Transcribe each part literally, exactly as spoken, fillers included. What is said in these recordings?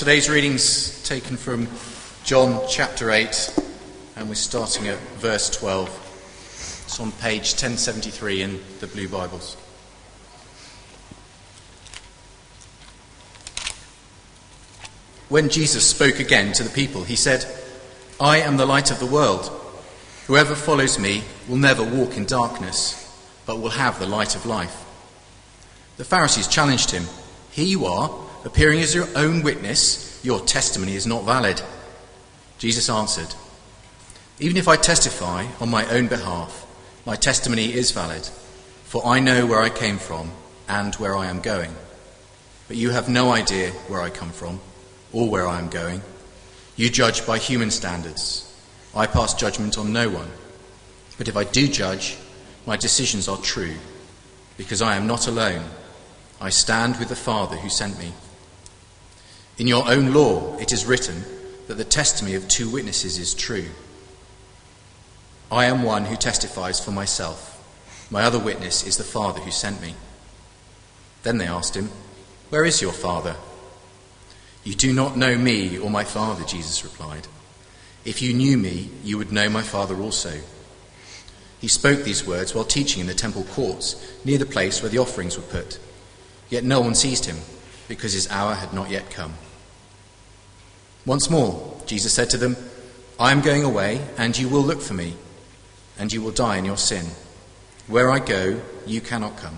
Today's reading's taken from John chapter eight, and we're starting at verse twelve. It's on page ten seventy-three in the Blue Bibles. When Jesus spoke again to the people, he said, "I am the light of the world. Whoever follows me will never walk in darkness, but will have the light of life." The Pharisees challenged him. "Here you are, appearing as your own witness. Your testimony is not valid." Jesus answered, "Even if I testify on my own behalf, my testimony is valid, for I know where I came from and where I am going. But you have no idea where I come from or where I am going. You judge by human standards. I pass judgment on no one. But if I do judge, my decisions are true, because I am not alone. I stand with the Father who sent me. In your own law it is written that the testimony of two witnesses is true. I am one who testifies for myself. My other witness is the Father who sent me." Then they asked him, "Where is your Father?" "You do not know me or my Father," Jesus replied. "If you knew me, you would know my Father also." He spoke these words while teaching in the temple courts, near the place where the offerings were put. Yet no one seized him, because his hour had not yet come. Once more, Jesus said to them, "I am going away, and you will look for me, and you will die in your sin. Where I go, you cannot come."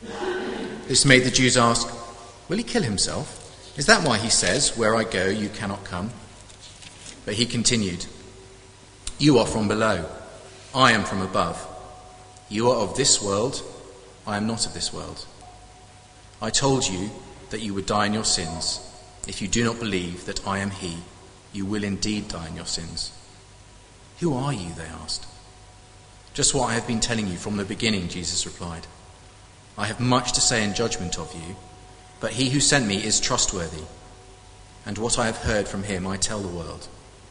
This made the Jews ask, "Will he kill himself? Is that why he says, 'Where I go, you cannot come'?" But he continued, "You are from below, I am from above. You are of this world, I am not of this world. I told you that you would die in your sins. If you do not believe that I am he, you will indeed die in your sins." "Who are you?" they asked. "Just what I have been telling you from the beginning," Jesus replied. "I have much to say in judgment of you, but he who sent me is trustworthy, and what I have heard from him I tell the world."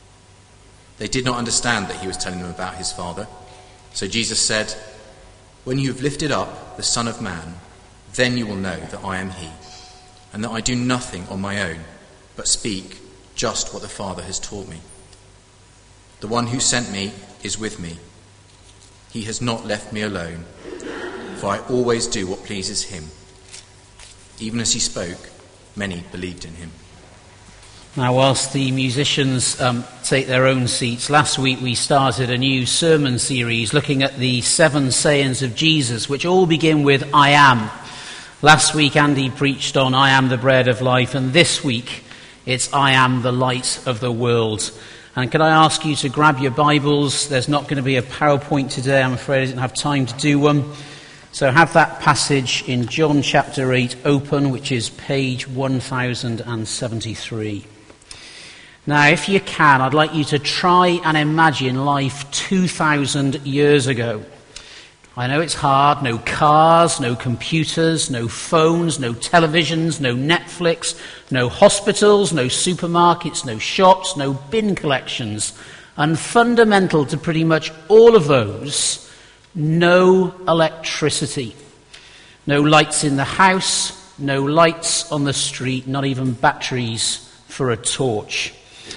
They did not understand that he was telling them about his Father. So Jesus said, "When you have lifted up the Son of Man, then you will know that I am he, and that I do nothing on my own, but speak just what the Father has taught me. The one who sent me is with me. He has not left me alone, for I always do what pleases him." Even as he spoke, many believed in him. Now, whilst the musicians um, take their own seats, last week we started a new sermon series looking at the seven sayings of Jesus, which all begin with "I am." Last week Andy preached on "I am the bread of life," and this week it's "I am the light of the world." And can I ask you to grab your Bibles? There's not going to be a PowerPoint today. I'm afraid I didn't have time to do one. So have that passage in John chapter eight open, which is page one thousand seventy-three. Now, if you can, I'd like you to try and imagine life two thousand years ago. I know it's hard. No cars, no computers, no phones, no televisions, no Netflix, no hospitals, no supermarkets, no shops, no bin collections. And fundamental to pretty much all of those, no electricity. No lights in the house, no lights on the street, not even batteries for a torch.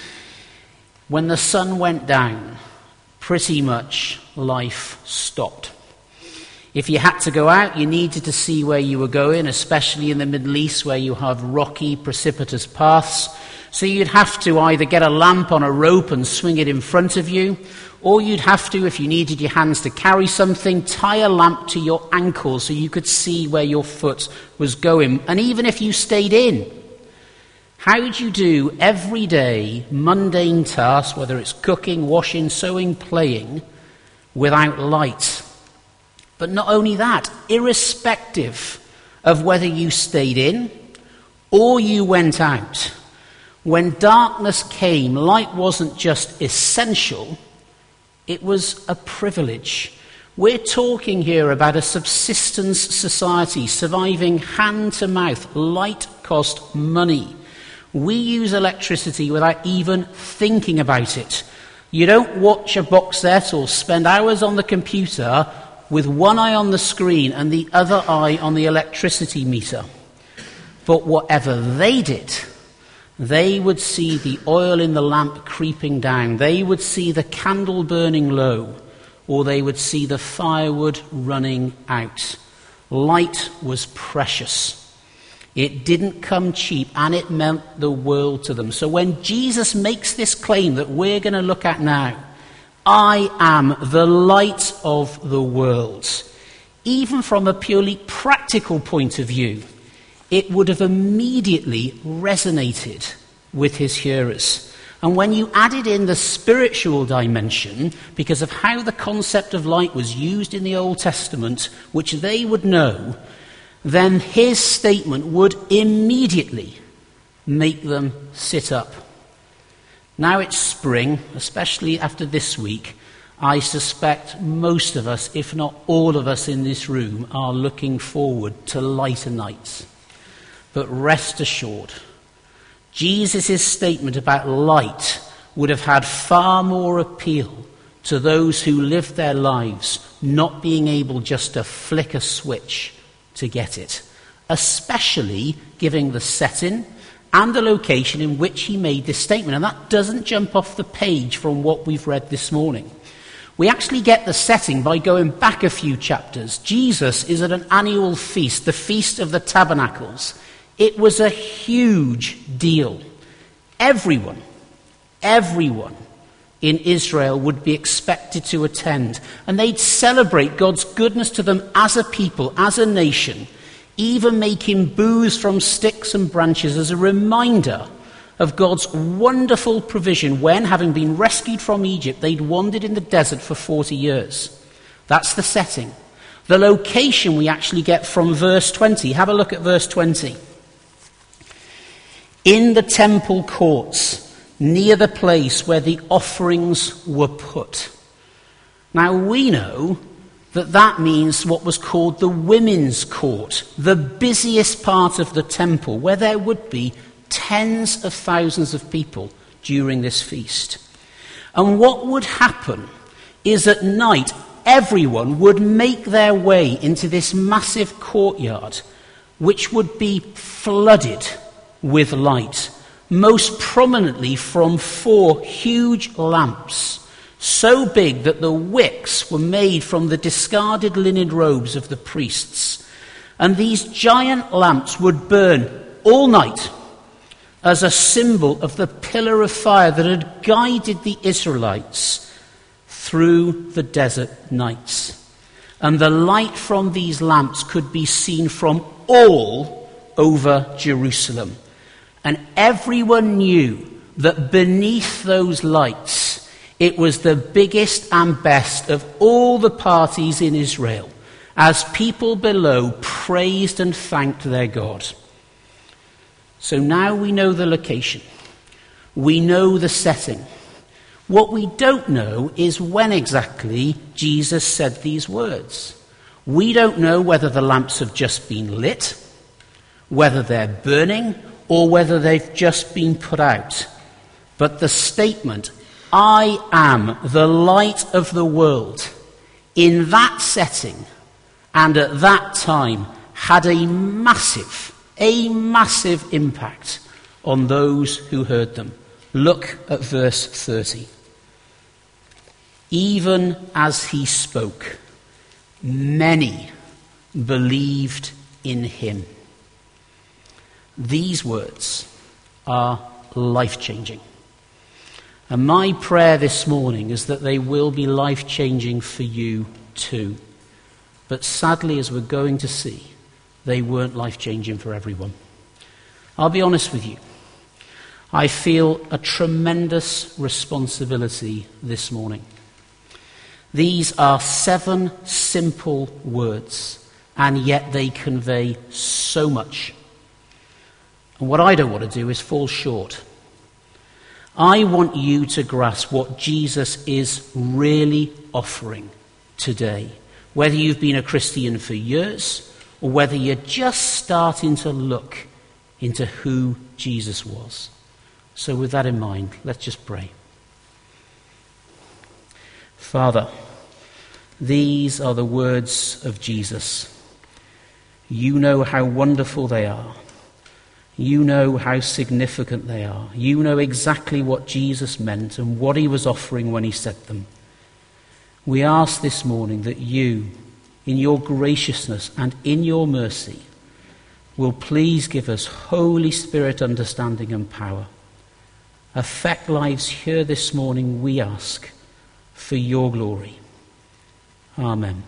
When the sun went down, pretty much life stopped. If you had to go out, you needed to see where you were going, especially in the Middle East where you have rocky, precipitous paths. So you'd have to either get a lamp on a rope and swing it in front of you, or you'd have to, if you needed your hands to carry something, tie a lamp to your ankle so you could see where your foot was going. And even if you stayed in, how would you do everyday mundane tasks, whether it's cooking, washing, sewing, playing, without light? But not only that, irrespective of whether you stayed in or you went out, when darkness came, light wasn't just essential, it was a privilege. We're talking here about a subsistence society, surviving hand to mouth. Light cost money. We use electricity without even thinking about it. You don't watch a box set or spend hours on the computer with one eye on the screen and the other eye on the electricity meter. But whatever they did, They would see the oil in the lamp creeping down. They would see the candle burning low, or they would see the firewood running out. Light was precious. It didn't come cheap, and it meant the world to them. So when Jesus makes this claim that we're going to look at now, I am the light of the world, even from a purely practical point of view, it would have immediately resonated with his hearers. And when you added in the spiritual dimension, because of how the concept of light was used in the Old Testament, which they would know, then his statement would immediately make them sit up. Now it's spring, especially after this week. I suspect most of us, if not all of us in this room, are looking forward to lighter nights. But rest assured, Jesus' statement about light would have had far more appeal to those who lived their lives not being able just to flick a switch to get it, especially given the setting and the location in which he made this statement. And that doesn't jump off the page from what we've read this morning. We actually get the setting by going back a few chapters. Jesus is at an annual feast, the Feast of the Tabernacles. It was a huge deal. Everyone, everyone in Israel would be expected to attend, and they'd celebrate God's goodness to them as a people, as a nation, even making booths from sticks and branches as a reminder of God's wonderful provision when, having been rescued from Egypt, they'd wandered in the desert for forty years. That's the setting. The location we actually get from verse twenty. Have a look at verse twenty. In the temple courts, near the place where the offerings were put. Now we know that that means what was called the women's court, the busiest part of the temple, where there would be tens of thousands of people during this feast. And what would happen is at night, everyone would make their way into this massive courtyard, which would be flooded with light, most prominently from four huge lamps, so big that the wicks were made from the discarded linen robes of the priests. And these giant lamps would burn all night as a symbol of the pillar of fire that had guided the Israelites through the desert nights. And the light from these lamps could be seen from all over Jerusalem. And everyone knew that beneath those lights, it was the biggest and best of all the parties in Israel, as people below praised and thanked their God. So now we know the location. We know the setting. What we don't know is when exactly Jesus said these words. We don't know whether the lamps have just been lit, whether they're burning, or whether they've just been put out. But the statement, I am the light of the world, in that setting and at that time had a massive, a massive impact on those who heard them. Look at verse thirty. Even as he spoke, many believed in him. These words are life-changing. And my prayer this morning is that they will be life-changing for you too. But sadly, as we're going to see, they weren't life-changing for everyone. I'll be honest with you. I feel a tremendous responsibility this morning. These are seven simple words, and yet they convey so much. And what I don't want to do is fall short. I want you to grasp what Jesus is really offering today. Whether you've been a Christian for years, or whether you're just starting to look into who Jesus was. So with that in mind, let's just pray. Father, these are the words of Jesus. You know how wonderful they are. You know how significant they are. You know exactly what Jesus meant and what he was offering when he said them. We ask this morning that you, in your graciousness and in your mercy, will please give us Holy Spirit understanding and power. Affect lives here this morning, we ask, for your glory. Amen.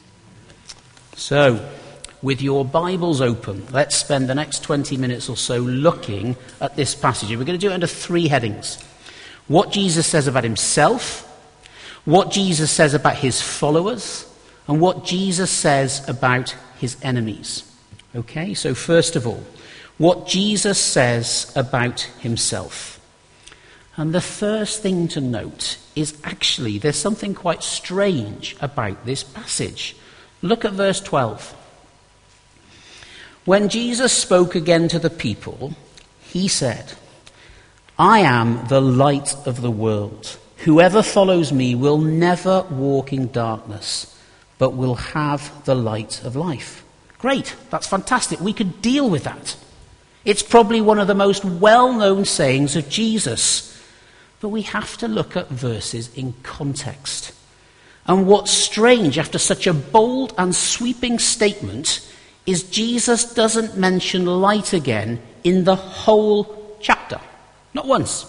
So, with your Bibles open, let's spend the next twenty minutes or so looking at this passage. We're going to do it under three headings. What Jesus says about himself, what Jesus says about his followers, and what Jesus says about his enemies. Okay, so first of all, what Jesus says about himself. And the first thing to note is actually there's something quite strange about this passage. Look at verse twelve. When Jesus spoke again to the people, he said, I am the light of the world. Whoever follows me will never walk in darkness, but will have the light of life. Great, that's fantastic. We could deal with that. It's probably one of the most well-known sayings of Jesus. But we have to look at verses in context. And what's strange after such a bold and sweeping statement is Jesus doesn't mention light again in the whole chapter. Not once.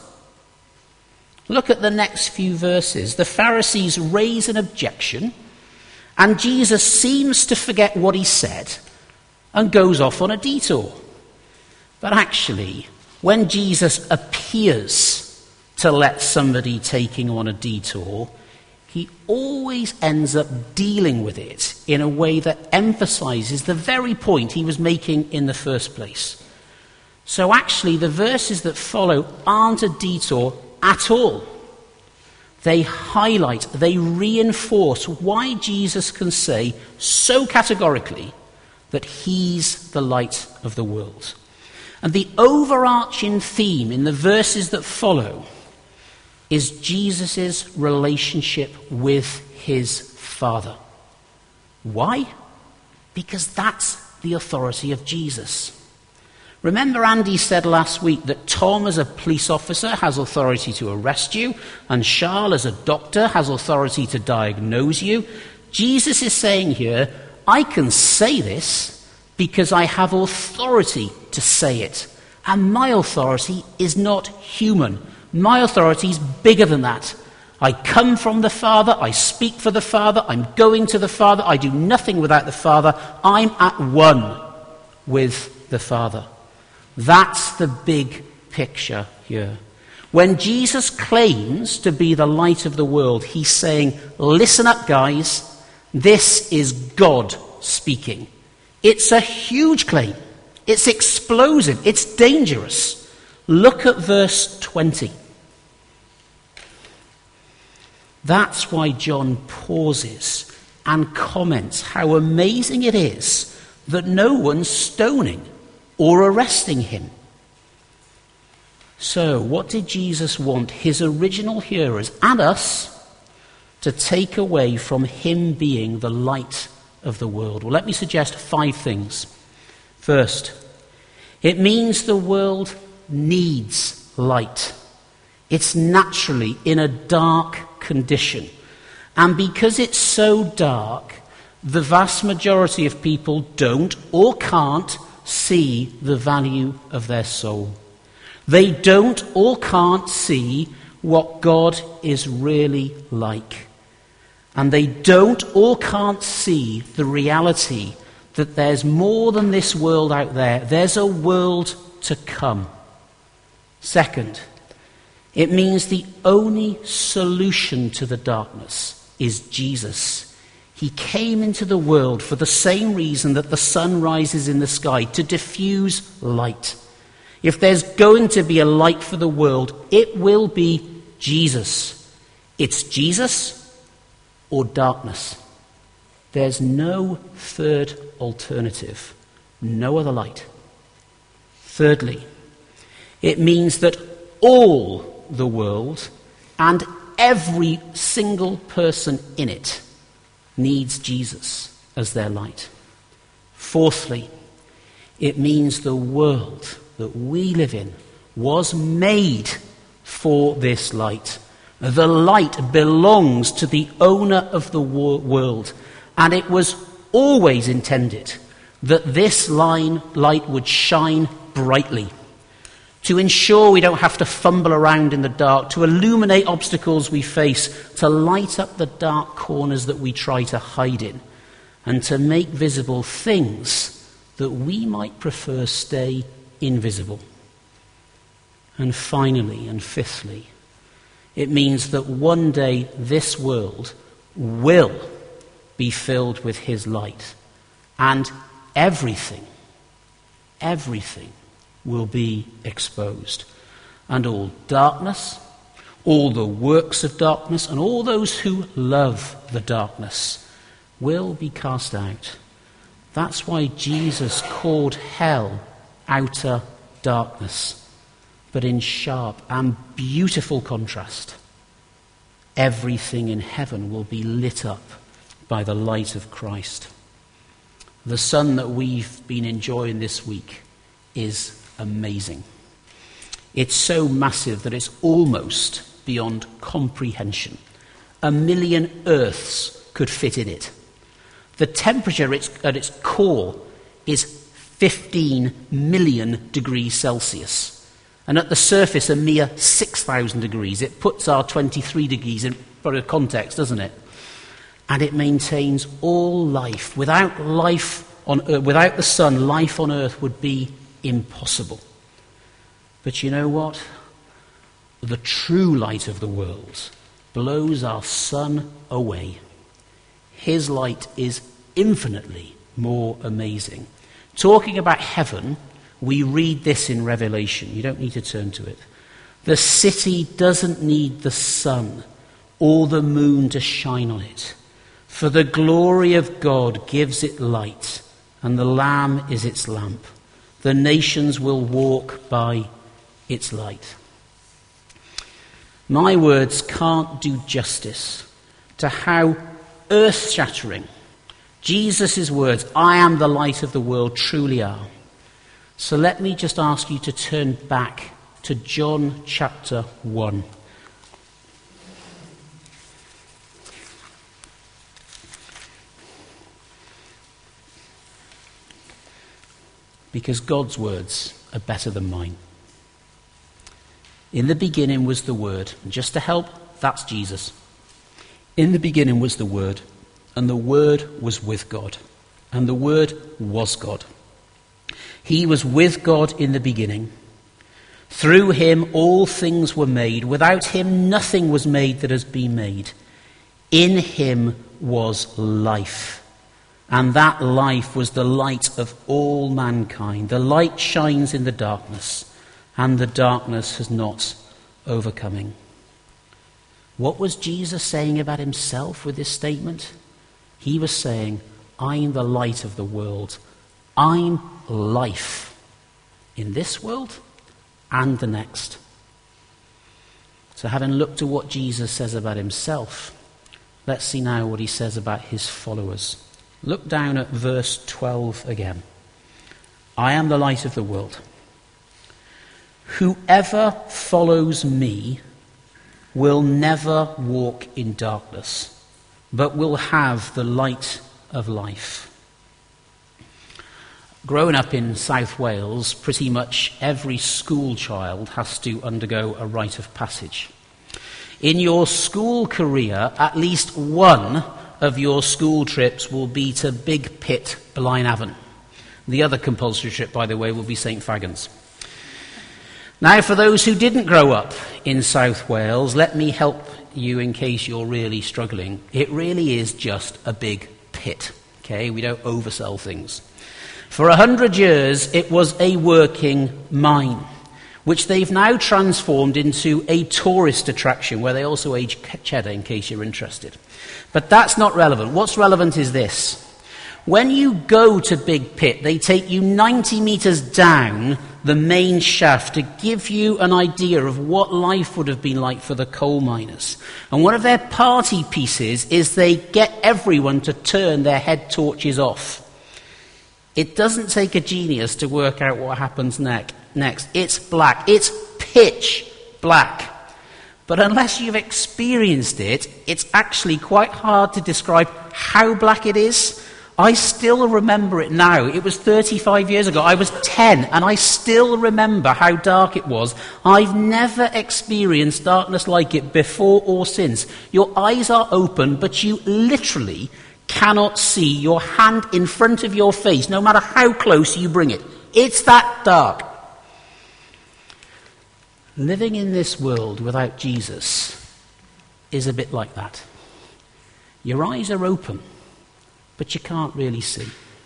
Look at the next few verses. The Pharisees raise an objection, and Jesus seems to forget what he said and goes off on a detour. But actually, when Jesus appears to let somebody taking on a detour, he always ends up dealing with it in a way that emphasizes the very point he was making in the first place. So actually, the verses that follow aren't a detour at all. They highlight, they reinforce why Jesus can say so categorically that he's the light of the world. And the overarching theme in the verses that follow is Jesus' relationship with his Father. Why? Because that's the authority of Jesus. Remember Andy said last week that Tom as a police officer has authority to arrest you, and Charles as a doctor has authority to diagnose you. Jesus is saying here, I can say this because I have authority to say it. And my authority is not human. My authority is bigger than that. I come from the Father, I speak for the Father, I'm going to the Father, I do nothing without the Father, I'm at one with the Father. That's the big picture here. When Jesus claims to be the light of the world, he's saying, listen up guys, this is God speaking. It's a huge claim. It's explosive. It's dangerous. Look at verse twenty. That's why John pauses and comments how amazing it is that no one's stoning or arresting him. So, what did Jesus want his original hearers and us to take away from him being the light of the world? Well, let me suggest five things. First, it means the world needs light. It's naturally in a dark condition. And because it's so dark, the vast majority of people don't or can't see the value of their soul. They don't or can't see what God is really like. And they don't or can't see the reality that there's more than this world out there. There's a world to come. Second, it means the only solution to the darkness is Jesus. He came into the world for the same reason that the sun rises in the sky, to diffuse light. If there's going to be a light for the world, it will be Jesus. It's Jesus or darkness. There's no third alternative, no other light. Thirdly, it means that all the world and every single person in it needs Jesus as their light. Fourthly, it means the world, that we live in was made for this light. The light belongs to the owner of the world, and it was always intended that this line, light would shine brightly, to ensure we don't have to fumble around in the dark, to illuminate obstacles we face, to light up the dark corners that we try to hide in, and to make visible things that we might prefer stay invisible. And finally, and fifthly, it means that one day this world will be filled with his light, and everything, everything will be exposed. And all darkness, all the works of darkness, and all those who love the darkness will be cast out. That's why Jesus called hell outer darkness. But in sharp and beautiful contrast, everything in heaven will be lit up by the light of Christ. The sun that we've been enjoying this week is amazing. It's so massive that it's almost beyond comprehension. A million Earths could fit in it. The temperature at its core is fifteen million degrees Celsius. And at the surface, a mere six thousand degrees. It puts our twenty-three degrees in context, doesn't it? And it maintains all life. Without life on Earth, without the sun, life on Earth would be impossible. But you know what? The true light of the world blows our sun away. His light is infinitely more amazing. Talking about heaven, we read this in Revelation. You don't need to turn to it. The city doesn't need the sun or the moon to shine on it, for the glory of God gives it light, and the Lamb is its lamp. The nations will walk by its light. My words can't do justice to how earth-shattering Jesus' words, "I am the light of the world," truly are. So let me just ask you to turn back to John chapter one. Because God's words are better than mine. In the beginning was the Word. And just to help, that's Jesus. In the beginning was the Word, and the Word was with God, and the Word was God. He was with God in the beginning. Through him all things were made. Without him nothing was made that has been made. In him was life, and that life was the light of all mankind. The light shines in the darkness, and the darkness has not overcoming. What was Jesus saying about himself with this statement? He was saying, I'm the light of the world. I'm life in this world and the next. So having looked at what Jesus says about himself, let's see now what he says about his followers. Look down at verse twelve again. I am the light of the world. Whoever follows me will never walk in darkness, but will have the light of life. Growing up in South Wales, pretty much every school child has to undergo a rite of passage. In your school career, at least one of your school trips will be to Big Pit, Blaenavon. The other compulsory trip, by the way, will be Saint Fagans. Now, for those who didn't grow up in South Wales, let me help you in case you're really struggling. It really is just a big pit, okay? We don't oversell things. For a hundred years, it was a working mine, which they've now transformed into a tourist attraction, where they also age cheddar, in case you're interested. But that's not relevant. What's relevant is this. When you go to Big Pit, they take you ninety metres down the main shaft to give you an idea of what life would have been like for the coal miners. And one of their party pieces is they get everyone to turn their head torches off. It doesn't take a genius to work out what happens next. next. It's black. It's pitch black. But unless you've experienced it, it's actually quite hard to describe how black it is. I still remember it now. It was thirty-five years ago. I was ten, and I still remember how dark it was. I've never experienced darkness like it before or since. Your eyes are open, but you literally cannot see your hand in front of your face, no matter how close you bring it. It's that dark. Living in this world without Jesus is a bit like that. Your eyes are open, but you can't really see.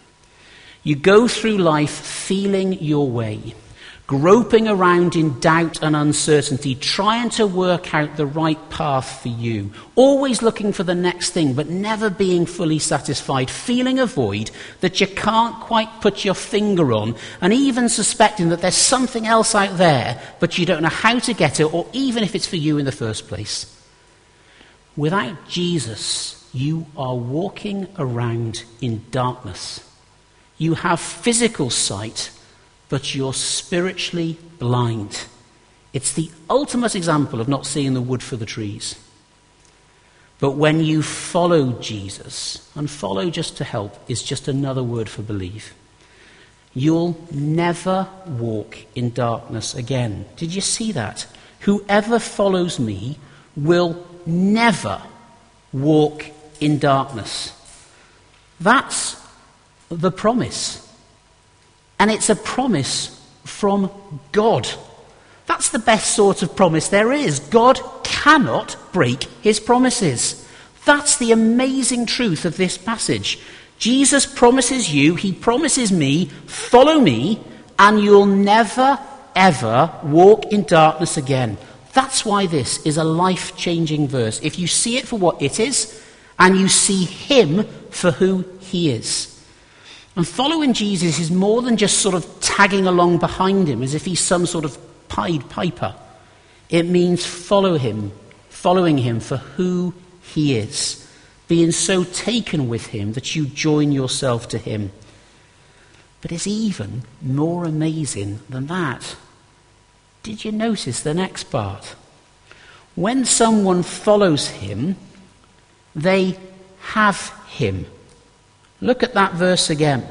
You go through life feeling your way, groping around in doubt and uncertainty, trying to work out the right path for you, always looking for the next thing, but never being fully satisfied, feeling a void that you can't quite put your finger on, and even suspecting that there's something else out there, but you don't know how to get it, or even if it's for you in the first place. Without Jesus, you are walking around in darkness. You have physical sight, but you're spiritually blind. It's the ultimate example of not seeing the wood for the trees. But when you follow Jesus, and follow just to help is just another word for believe, you'll never walk in darkness again. Did you see that? Whoever follows me will never walk in darkness. That's the promise. And it's a promise from God. That's the best sort of promise there is. God cannot break his promises. That's the amazing truth of this passage. Jesus promises you, he promises me, follow me, and you'll never, ever walk in darkness again. That's why this is a life-changing verse. If you see it for what it is, and you see him for who he is. And following Jesus is more than just sort of tagging along behind him as if he's some sort of Pied Piper. It means follow him, following him for who he is, being so taken with him that you join yourself to him. But it's even more amazing than that. Did you notice the next part? When someone follows him, they have him. Look at that verse again.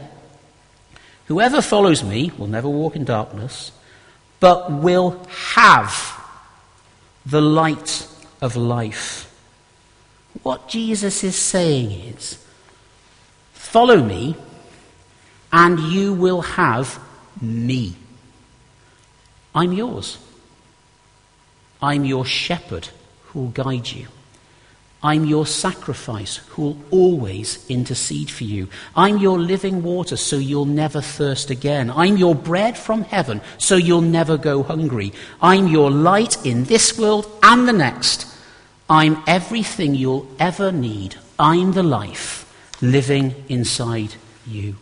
Whoever follows me will never walk in darkness, but will have the light of life. What Jesus is saying is, follow me, and you will have me. I'm yours. I'm your shepherd who will guide you. I'm your sacrifice who will always intercede for you. I'm your living water so you'll never thirst again. I'm your bread from heaven so you'll never go hungry. I'm your light in this world and the next. I'm everything you'll ever need. I'm the life living inside you.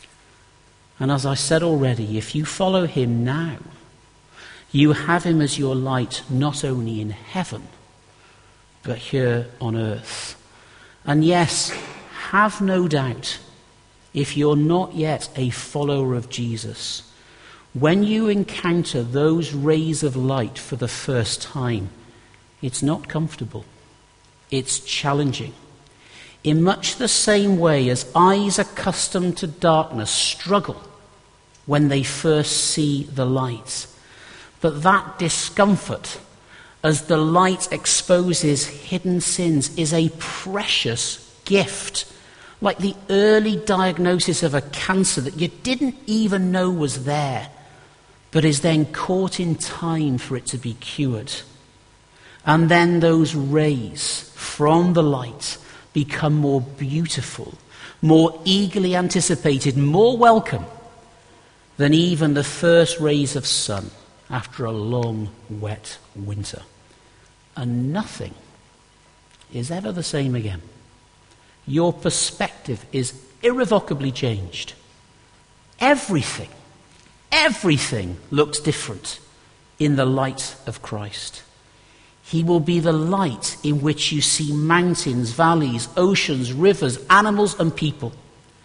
And as I said already, if you follow him now, you have him as your light not only in heaven, but here on earth. And yes, have no doubt, if you're not yet a follower of Jesus, when you encounter those rays of light for the first time, it's not comfortable. It's challenging. In much the same way as eyes accustomed to darkness struggle when they first see the light. But that discomfort, as the light exposes hidden sins, is a precious gift. Like the early diagnosis of a cancer that you didn't even know was there, but is then caught in time for it to be cured. And then those rays from the light become more beautiful, more eagerly anticipated, more welcome than even the first rays of sun after a long, wet winter. And nothing is ever the same again. Your perspective is irrevocably changed. Everything, everything looks different in the light of Christ. He will be the light in which you see mountains, valleys, oceans, rivers, animals, and people.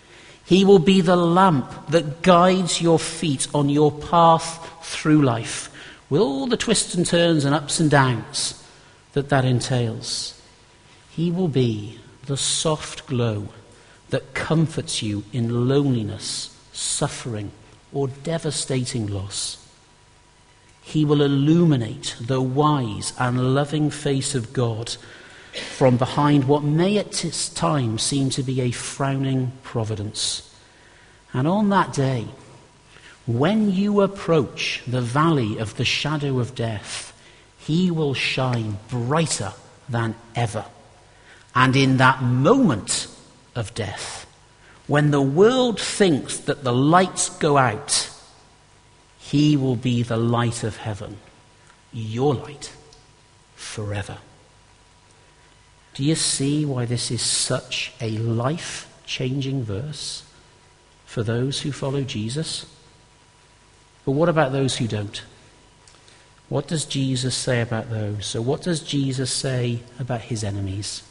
He will be the lamp that guides your feet on your path through life, with all the twists and turns and ups and downs that that entails. He will be the soft glow that comforts you in loneliness, suffering, or devastating loss. He will illuminate the wise and loving face of God from behind what may at times seem to be a frowning providence. And on that day, when you approach the valley of the shadow of death, he will shine brighter than ever. And in that moment of death, when the world thinks that the lights go out, he will be the light of heaven, your light, forever. Do you see why this is such a life-changing verse for those who follow Jesus? But what about those who don't? What does Jesus say about those? So what does Jesus say about his enemies?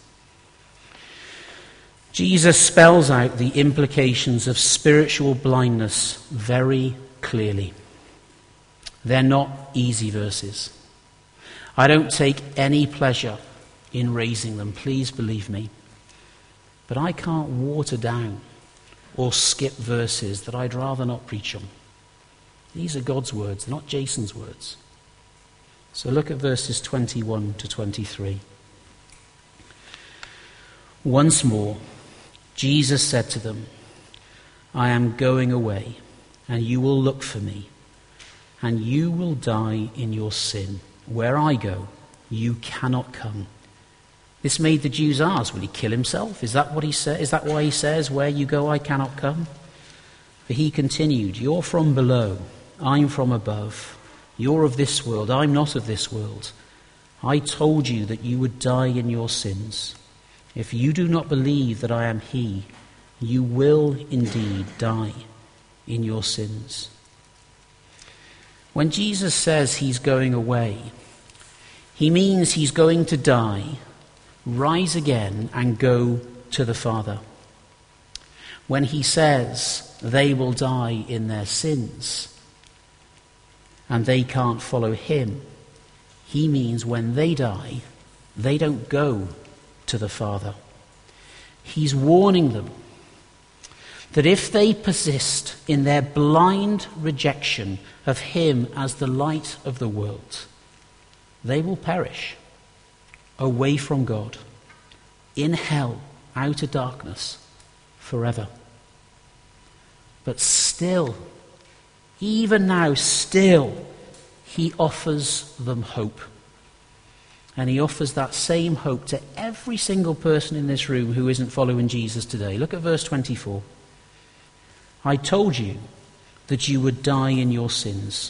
Jesus spells out the implications of spiritual blindness very clearly. They're not easy verses. I don't take any pleasure in raising them, please believe me. But I can't water down or skip verses that I'd rather not preach on. These are God's words, not Jason's words. So look at verses twenty-one to twenty-three. Once more, Jesus said to them, I am going away, and you will look for me, and you will die in your sin. Where I go, you cannot come. This made the Jews ask, will he kill himself? Is that what he said? Is that why he says, where you go, I cannot come? But he continued, you're from below, I'm from above. You're of this world, I'm not of this world. I told you that you would die in your sins. If you do not believe that I am he, you will indeed die in your sins. When Jesus says he's going away, he means he's going to die, rise again, and go to the Father. When he says they will die in their sins and they can't follow him, he means when they die, they don't go to the Father. He's warning them that if they persist in their blind rejection of him as the light of the world, they will perish away from God, in hell, outer darkness, forever. But still, even now, still, he offers them hope. And he offers that same hope to every single person in this room who isn't following Jesus today. Look at verse twenty-four. I told you that you would die in your sins.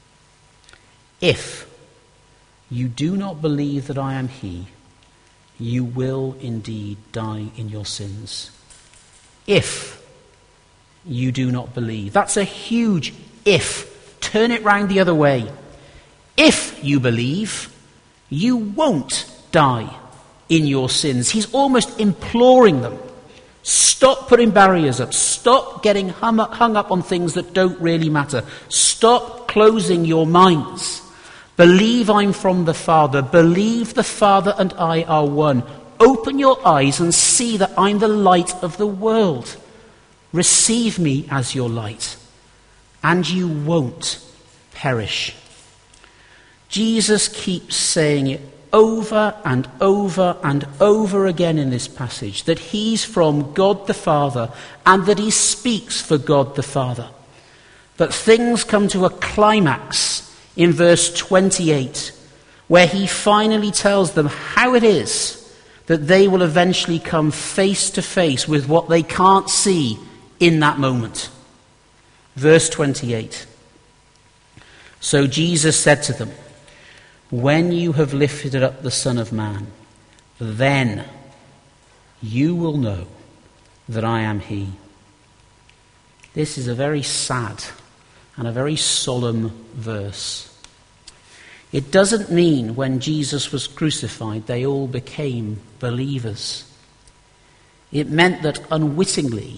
If you do not believe that I am he, you will indeed die in your sins. If you do not believe. That's a huge if. Turn it round the other way. If you believe, you won't die in your sins. He's almost imploring them. Stop putting barriers up. Stop getting hung up, hung up on things that don't really matter. Stop closing your minds. Believe I'm from the Father. Believe the Father and I are one. Open your eyes and see that I'm the light of the world. Receive me as your light, and you won't perish. Jesus keeps saying it over and over and over again in this passage, that he's from God the Father and that he speaks for God the Father. But things come to a climax in verse twenty-eight, where he finally tells them how it is that they will eventually come face to face with what they can't see in that moment. Verse twenty-eight. So Jesus said to them, when you have lifted up the Son of Man, then you will know that I am he. This is a very sad and a very solemn verse. It doesn't mean when Jesus was crucified they all became believers. It meant that unwittingly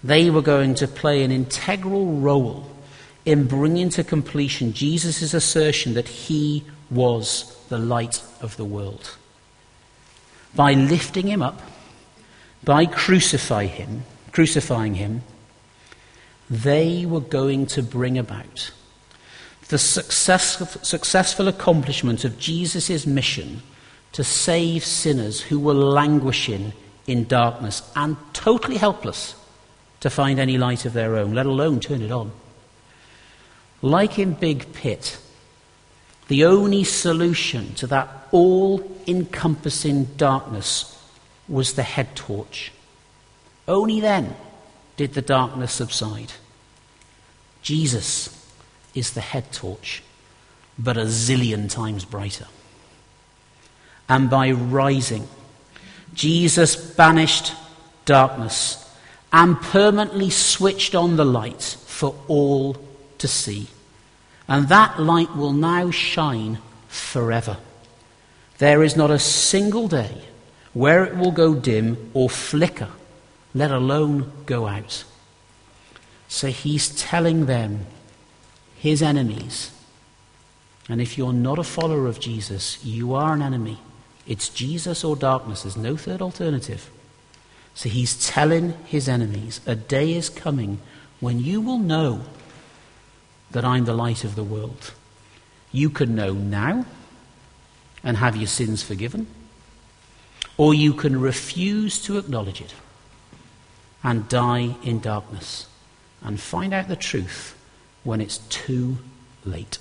They were going to play an integral role in bringing to completion Jesus' assertion that he was the light of the world. By lifting him up, by crucify him, crucifying him, they were going to bring about the success, successful accomplishment of Jesus' mission to save sinners who were languishing in darkness and totally helpless to find any light of their own, let alone turn it on. Like in Big Pit, the only solution to that all-encompassing darkness was the head torch. Only then did the darkness subside. Jesus is the head torch, but a zillion times brighter. And by rising, Jesus banished darkness and permanently switched on the light for all to see. And that light will now shine forever. There is not a single day where it will go dim or flicker, let alone go out. So he's telling them, his enemies, and if you're not a follower of Jesus, you are an enemy. It's Jesus or darkness. There's no third alternative. So he's telling his enemies, a day is coming when you will know that I'm the light of the world. You can know now and have your sins forgiven, or you can refuse to acknowledge it and die in darkness and find out the truth when it's too late.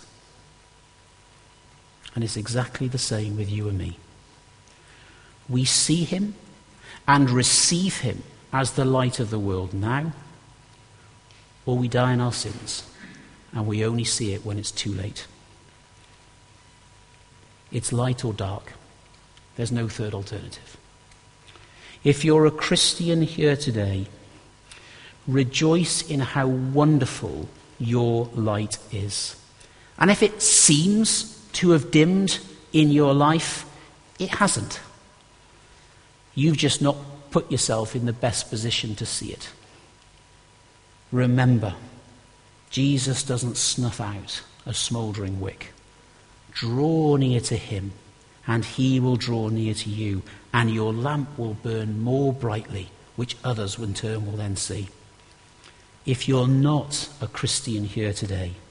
And it's exactly the same with you and me. We see him and receive him as the light of the world now, or we die in our sins and we only see it when it's too late. It's light or dark. There's no third alternative. If you're a Christian here today, rejoice in how wonderful your light is. And if it seems to have dimmed in your life, it hasn't. You've just not put yourself in the best position to see it. Remember, Jesus doesn't snuff out a smouldering wick. Draw near to him, and he will draw near to you, and your lamp will burn more brightly, which others in turn will then see. If you're not a Christian here today,